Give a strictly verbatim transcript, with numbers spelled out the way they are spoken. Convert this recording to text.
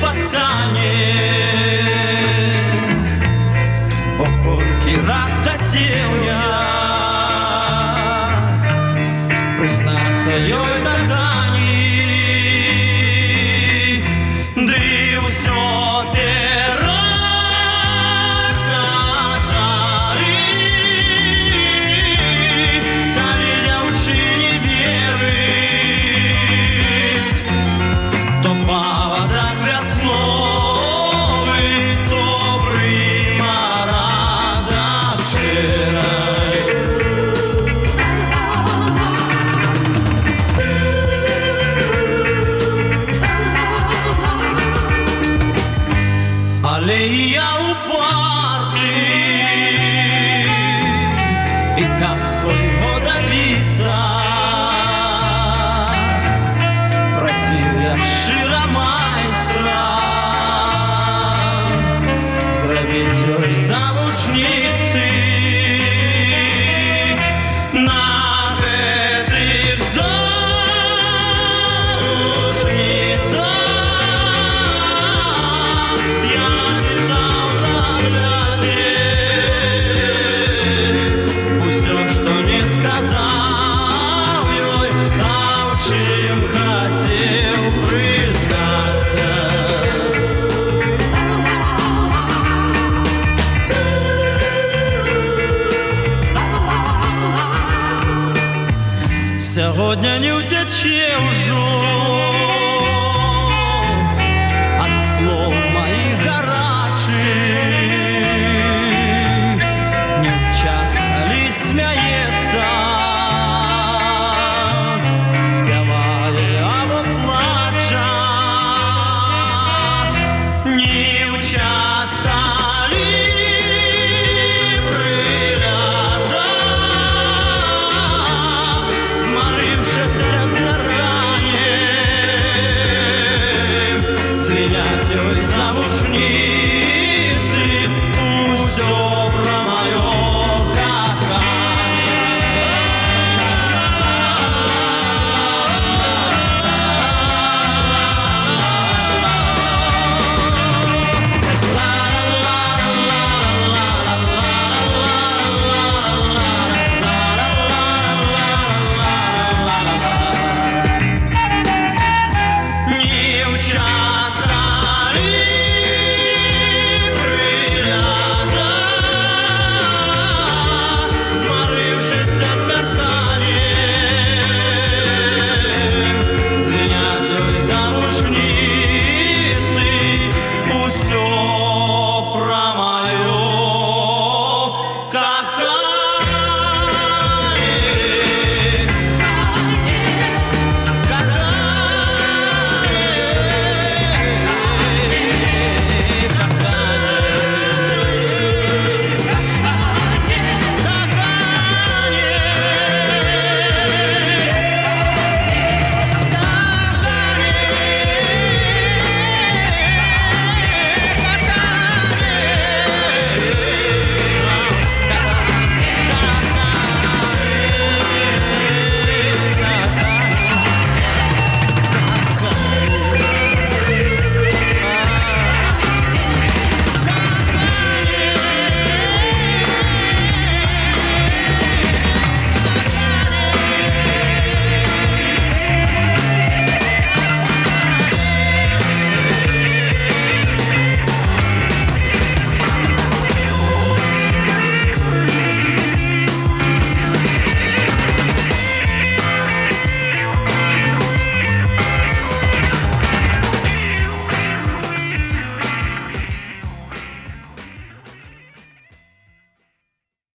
споткanie. О, кольки раз хотел я признаться ёй кохании, да и усё перашка жары, да меня учи не верить, то поводок весной, добрый морозок вчерой. Аллея у парты, и как своего добиться, просил я широмайстра зробить ёй замужницы. На гэтых замужницах я писал заглядеть усё, что не сказал ёй, а в чым хотел признаться. Сьогодні не утече ўжо от слов моих гарачых, не в час, калі смяецца, спявае або плача, не в час, калі прыляжа, змарыўшыся заранее, звенят ёй замуж